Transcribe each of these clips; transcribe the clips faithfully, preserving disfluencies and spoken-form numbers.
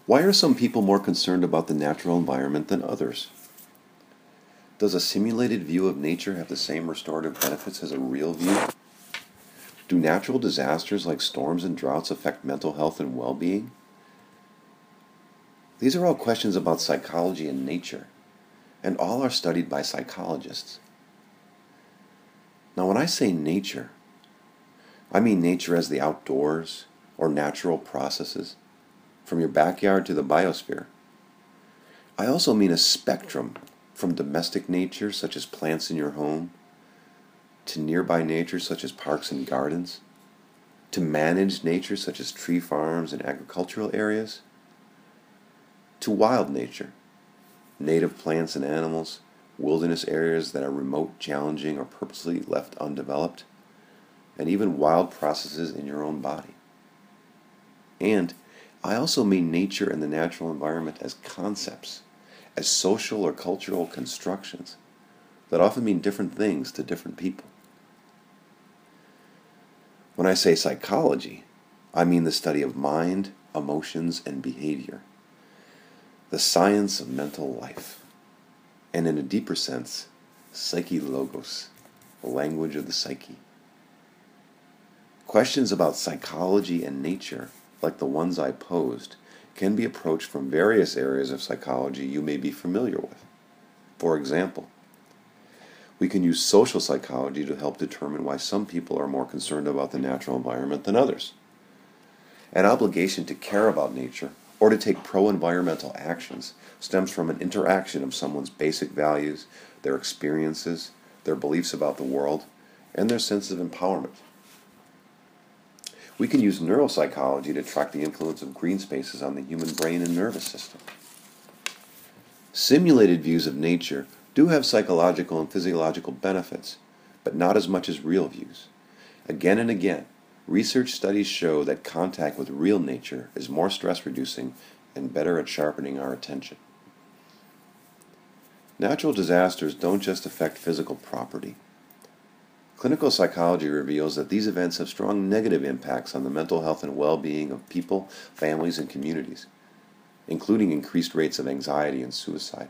Why are some people more concerned about the natural environment than others? Does a simulated view of nature have the same restorative benefits as a real view? Do natural disasters like storms and droughts affect mental health and well-being? These are all questions about psychology and nature, and all are studied by psychologists. Now, when I say nature, I mean nature as the outdoors or natural processes, from your backyard to the biosphere. I also mean a spectrum from domestic nature, such as plants in your home, to nearby nature, such as parks and gardens, to managed nature, such as tree farms and agricultural areas, to wild nature, native plants and animals, wilderness areas that are remote, challenging, or purposely left undeveloped, and even wild processes in your own body. And I also mean nature and the natural environment as concepts, as social or cultural constructions that often mean different things to different people. When I say psychology, I mean the study of mind, emotions, and behavior, the science of mental life, and in a deeper sense, psyche logos, the language of the psyche. Questions about psychology and nature, like the ones I posed, can be approached from various areas of psychology you may be familiar with. For example, we can use social psychology to help determine why some people are more concerned about the natural environment than others. An obligation to care about nature or to take pro-environmental actions stems from an interaction of someone's basic values, their experiences, their beliefs about the world, and their sense of empowerment. We can use neuropsychology to track the influence of green spaces on the human brain and nervous system. Simulated views of nature do have psychological and physiological benefits, but not as much as real views. Again and again, research studies show that contact with real nature is more stress-reducing and better at sharpening our attention. Natural disasters don't just affect physical property. Clinical psychology reveals that these events have strong negative impacts on the mental health and well-being of people, families, and communities, including increased rates of anxiety and suicide.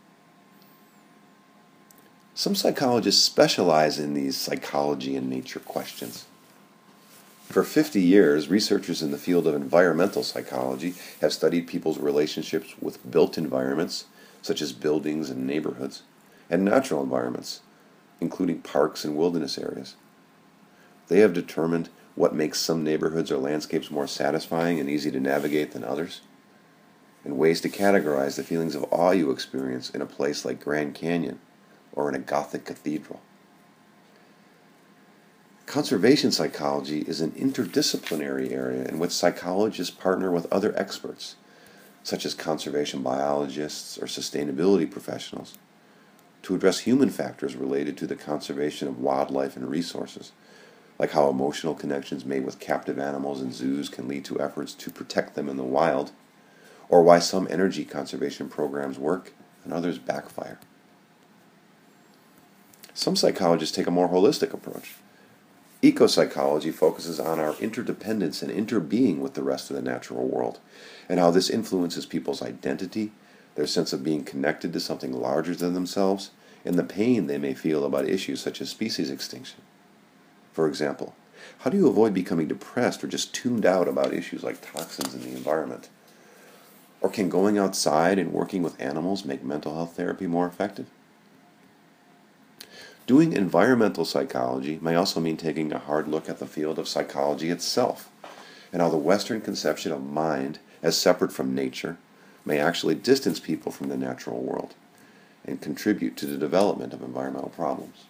Some psychologists specialize in these psychology and nature questions. For fifty years, researchers in the field of environmental psychology have studied people's relationships with built environments, such as buildings and neighborhoods, and natural environments, including parks and wilderness areas. They have determined what makes some neighborhoods or landscapes more satisfying and easy to navigate than others, and ways to categorize the feelings of awe you experience in a place like Grand Canyon or in a Gothic cathedral. Conservation psychology is an interdisciplinary area in which psychologists partner with other experts, such as conservation biologists or sustainability professionals, to address human factors related to the conservation of wildlife and resources, like how emotional connections made with captive animals in zoos can lead to efforts to protect them in the wild, or why some energy conservation programs work and others backfire. Some psychologists take a more holistic approach. Ecopsychology focuses on our interdependence and interbeing with the rest of the natural world, and how this influences people's identity, their sense of being connected to something larger than themselves, and the pain they may feel about issues such as species extinction. For example, how do you avoid becoming depressed or just tuned out about issues like toxins in the environment? Or can going outside and working with animals make mental health therapy more effective? Doing environmental psychology may also mean taking a hard look at the field of psychology itself, and how the Western conception of mind as separate from nature may actually distance people from the natural world and contribute to the development of environmental problems.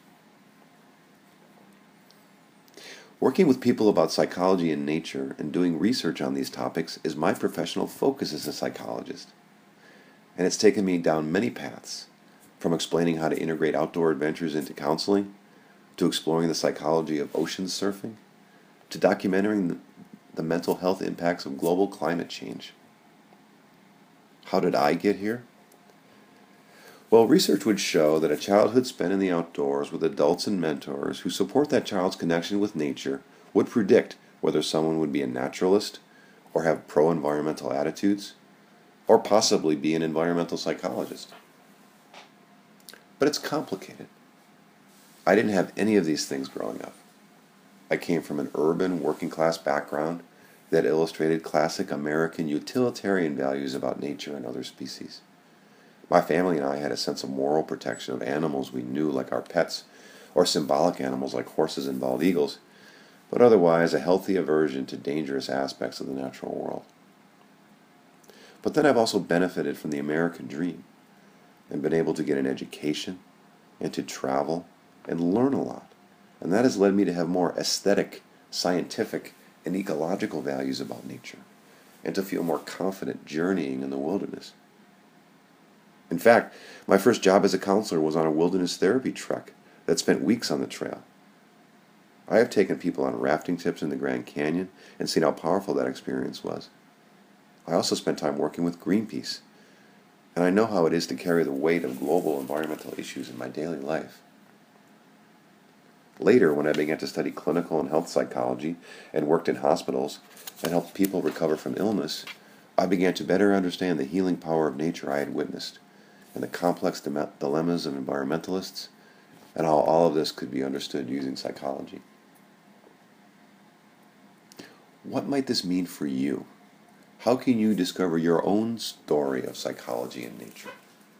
Working with people about psychology and nature and doing research on these topics is my professional focus as a psychologist, and it's taken me down many paths, from explaining how to integrate outdoor adventures into counseling, to exploring the psychology of ocean surfing, to documenting the, the mental health impacts of global climate change. How did I get here? Well, research would show that a childhood spent in the outdoors with adults and mentors who support that child's connection with nature would predict whether someone would be a naturalist or have pro-environmental attitudes, or possibly be an environmental psychologist. But it's complicated. I didn't have any of these things growing up. I came from an urban, working-class background that illustrated classic American utilitarian values about nature and other species. My family and I had a sense of moral protection of animals we knew, like our pets, or symbolic animals like horses and bald eagles, but otherwise a healthy aversion to dangerous aspects of the natural world. But then I've also benefited from the American dream and been able to get an education and to travel and learn a lot. And that has led me to have more aesthetic, scientific, and ecological values about nature, and to feel more confident journeying in the wilderness. In fact, my first job as a counselor was on a wilderness therapy trek that spent weeks on the trail. I have taken people on rafting trips in the Grand Canyon and seen how powerful that experience was. I also spent time working with Greenpeace, and I know how it is to carry the weight of global environmental issues in my daily life. Later, when I began to study clinical and health psychology and worked in hospitals and helped people recover from illness, I began to better understand the healing power of nature I had witnessed and the complex dilemmas of environmentalists and how all of this could be understood using psychology. What might this mean for you? How can you discover your own story of psychology and nature?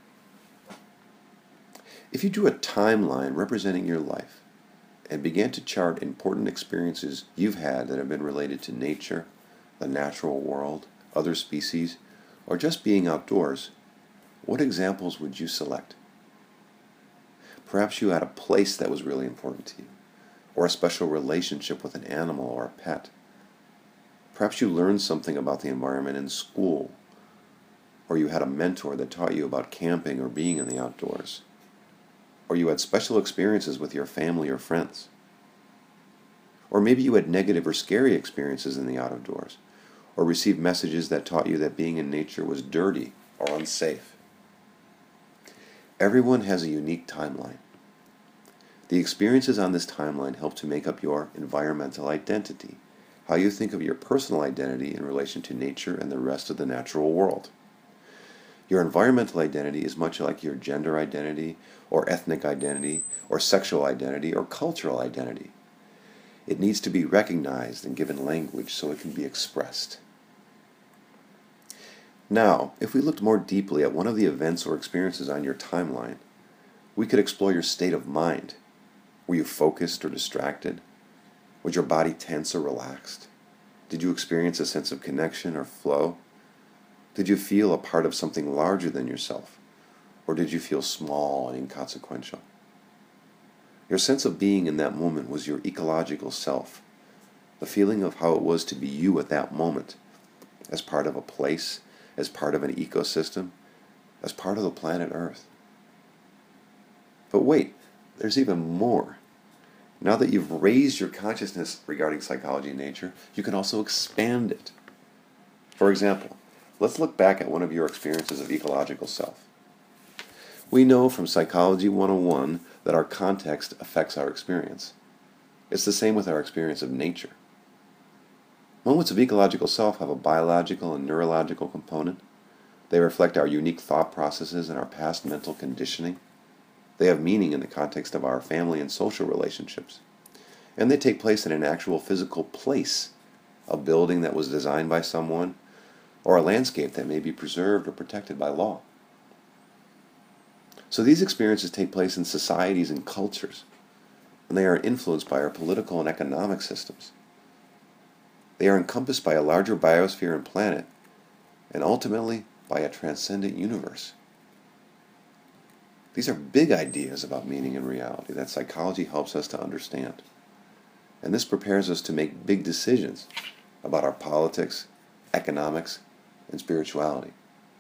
If you drew a timeline representing your life and began to chart important experiences you've had that have been related to nature, the natural world, other species, or just being outdoors, what examples would you select? Perhaps you had a place that was really important to you, or a special relationship with an animal or a pet. Perhaps you learned something about the environment in school, or you had a mentor that taught you about camping or being in the outdoors, or you had special experiences with your family or friends. Or maybe you had negative or scary experiences in the outdoors, or received messages that taught you that being in nature was dirty or unsafe. Everyone has a unique timeline. The experiences on this timeline help to make up your environmental identity, how you think of your personal identity in relation to nature and the rest of the natural world. Your environmental identity is much like your gender identity, or ethnic identity, or sexual identity, or cultural identity. It needs to be recognized and given language so it can be expressed. Now, if we looked more deeply at one of the events or experiences on your timeline, we could explore your state of mind. Were you focused or distracted? Was your body tense or relaxed? Did you experience a sense of connection or flow? Did you feel a part of something larger than yourself? Or did you feel small and inconsequential? Your sense of being in that moment was your ecological self, the feeling of how it was to be you at that moment, as part of a place, as part of an ecosystem, as part of the planet Earth. But wait, there's even more. Now that you've raised your consciousness regarding psychology and nature, you can also expand it. For example, let's look back at one of your experiences of ecological self. We know from Psychology one oh one that our context affects our experience. It's the same with our experience of nature. Moments of ecological self have a biological and neurological component. They reflect our unique thought processes and our past mental conditioning. They have meaning in the context of our family and social relationships. And they take place in an actual physical place, a building that was designed by someone, or a landscape that may be preserved or protected by law. So these experiences take place in societies and cultures, and they are influenced by our political and economic systems. They are encompassed by a larger biosphere and planet, and ultimately by a transcendent universe. These are big ideas about meaning and reality that psychology helps us to understand. And this prepares us to make big decisions about our politics, economics, and spirituality.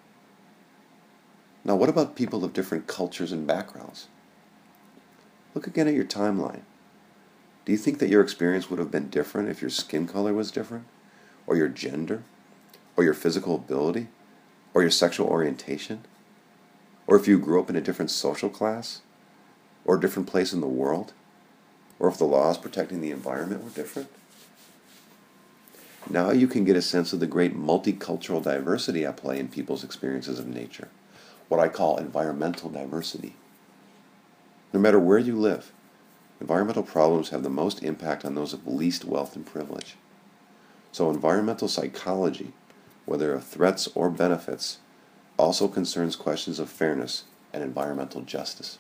Now, what about people of different cultures and backgrounds? Look again at your timeline. Do you think that your experience would have been different if your skin color was different, or your gender, or your physical ability, or your sexual orientation, or if you grew up in a different social class, or a different place in the world, or if the laws protecting the environment were different? Now you can get a sense of the great multicultural diversity at play in people's experiences of nature, what I call environmental diversity. No matter where you live, environmental problems have the most impact on those of least wealth and privilege. So environmental psychology, whether of threats or benefits, also concerns questions of fairness and environmental justice.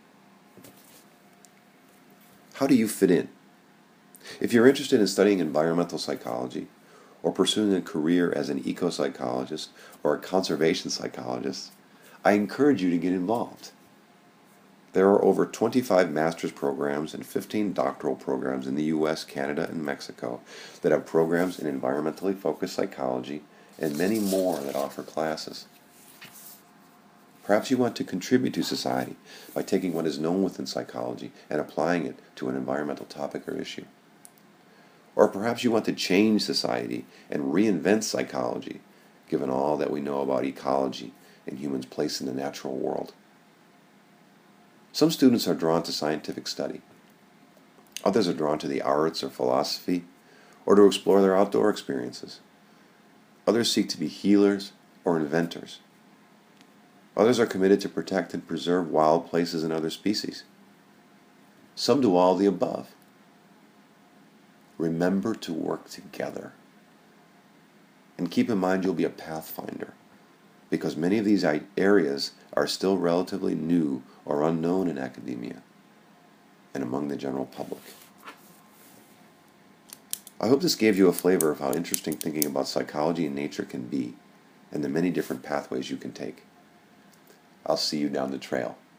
How do you fit in? If you're interested in studying environmental psychology, or pursuing a career as an eco-psychologist or a conservation psychologist, I encourage you to get involved. There are over twenty-five master's programs and fifteen doctoral programs in the U S, Canada, and Mexico that have programs in environmentally focused psychology, and many more that offer classes. Perhaps you want to contribute to society by taking what is known within psychology and applying it to an environmental topic or issue. Or perhaps you want to change society and reinvent psychology, given all that we know about ecology and humans' place in the natural world. Some students are drawn to scientific study. Others are drawn to the arts or philosophy, or to explore their outdoor experiences. Others seek to be healers or inventors. Others are committed to protect and preserve wild places and other species. Some do all of the above. Remember to work together. And keep in mind you'll be a pathfinder, because many of these areas are still relatively new or unknown in academia and among the general public. I hope this gave you a flavor of how interesting thinking about psychology and nature can be, and the many different pathways you can take. I'll see you down the trail.